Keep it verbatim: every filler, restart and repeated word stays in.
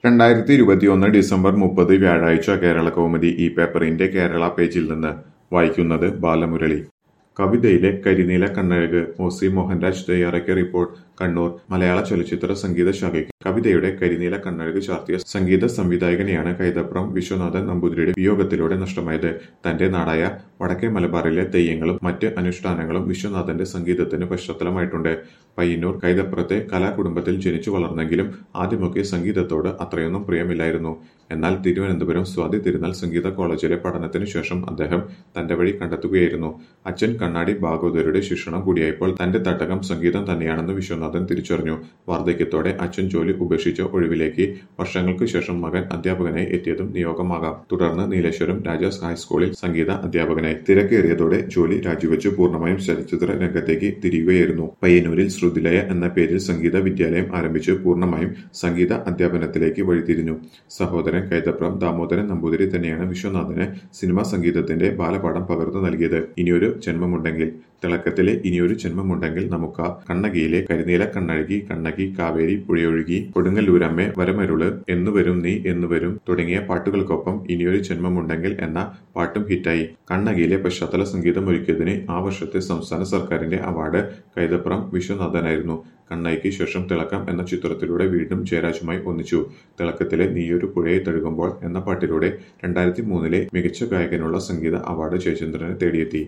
രണ്ടായിരത്തി ഇരുപത്തിയൊന്ന് ഡിസംബർ മുപ്പത് വ്യാഴാഴ്ച കേരളകൗമുദി ഈ പേപ്പറിന്റെ കേരള പേജിൽ നിന്ന് വായിക്കുന്നത് ബാലമുരളി. കവിതയിലെ കരിനീല കണ്ണഴക് ഒ സി മോഹൻരാജ് തയ്യാറാക്കിയ റിപ്പോർട്ട് കണ്ണൂർ. മലയാള ചലച്ചിത്ര സംഗീത ശാഖയ്ക്ക് കവിതയുടെ കരിനീല കണ്ണഴക് ചാർത്തിയ സംഗീത സംവിധായകനെയാണ് കൈതപ്രം വിശ്വനാഥൻ നമ്പൂതിരിയുടെ വിയോഗത്തിലൂടെ നഷ്ടമായത്. തന്റെ നാടായ വടക്കേ മലബാറിലെ തെയ്യങ്ങളും മറ്റ് അനുഷ്ഠാനങ്ങളും വിശ്വനാഥന്റെ സംഗീതത്തിന് പശ്ചാത്തലമായിട്ടുണ്ട്. പയ്യന്നൂർ കൈതപ്രത്തെ കലാകുടുംബത്തിൽ ജനിച്ചു വളർന്നെങ്കിലും ആദ്യമൊക്കെ സംഗീതത്തോട് അത്രയൊന്നും പ്രിയമില്ലായിരുന്നു. എന്നാൽ തിരുവനന്തപുരം സ്വാതി തിരുനാൾ സംഗീത കോളേജിലെ പഠനത്തിനു ശേഷം അദ്ദേഹം തന്റെ വഴി കണ്ടെത്തുകയായിരുന്നു. അച്ഛൻ കണ്ണാടി ഭാഗവതരുടെ ശിക്ഷണം കൂടിയായപ്പോൾ തന്റെ തട്ടകം സംഗീതം തന്നെയാണെന്ന് വിശ്വനാഥൻ തിരിച്ചറിഞ്ഞു. വാർദ്ധക്യത്തോടെ അച്ഛൻ ജോലി ഉപേക്ഷിച്ച ഒഴിവിലേക്ക് വർഷങ്ങൾക്ക് ശേഷം മകൻ അധ്യാപകനായി എത്തിയതും നിയോഗമാകാം. തുടർന്ന് നീലേശ്വരം രാജാസ് ഹൈസ്കൂളിൽ സംഗീത അധ്യാപകനായി. തിരക്കേറിയതോടെ ജോലി രാജിവെച്ച് പൂർണ്ണമായും ചലച്ചിത്ര രംഗത്തേക്ക് തിരിയുകയായിരുന്നു. പയ്യന്നൂരിൽ ശ്രുതിലയ എന്ന പേരിൽ സംഗീത വിദ്യാലയം ആരംഭിച്ച് പൂർണ്ണമായും സംഗീത അധ്യാപനത്തിലേക്ക് വഴിതിരിഞ്ഞു. സഹോദരൻ കൈതപ്രം ദാമോദരൻ നമ്പൂതിരി തന്നെയാണ് വിശ്വനാഥന് സിനിമാ സംഗീതത്തിന്റെ ബാലപാഠം പകർന്നു നൽകിയത്. ഇനിയൊരു ജന്മമുണ്ടെങ്കിൽ തിളക്കത്തിലെ ഇനിയൊരു ജന്മമുണ്ടെങ്കിൽ നമുക്ക് കണ്ണകിയിലെ കരിനീല കണ്ണഴകി, കണ്ണകി കാവേരി പുഴയൊഴുകി, കൊടുങ്ങല്ലൂരമ്മേ വരമരുള്, എന്നുവരും നീ എന്നുവരും തുടങ്ങിയ പാട്ടുകൾക്കൊപ്പം ഇനിയൊരു ജന്മമുണ്ടെങ്കിൽ എന്ന പാട്ടും ഹിറ്റായി. കണ്ണകിയിലെ പശ്ചാത്തല സംഗീതം ഒരുക്കിയതിന് ആ വർഷത്തെ സംസ്ഥാന സർക്കാരിന്റെ അവാർഡ് കൈതപ്രം വിശ്വനാഥനായിരുന്നു. കണ്ണകിക്ക് ശേഷം തിളക്കം എന്ന ചിത്രത്തിലൂടെ വീണ്ടും ജയരാജുമായി ഒന്നിച്ചു. തിളക്കത്തിലെ നീയൊരു പുഴയെ തഴുകുമ്പോൾ എന്ന പാട്ടിലൂടെ രണ്ടായിരത്തി മൂന്നിലെ മികച്ച ഗായകനുള്ള സംഗീത അവാർഡ് ജയചന്ദ്രനെ തേടിയെത്തി.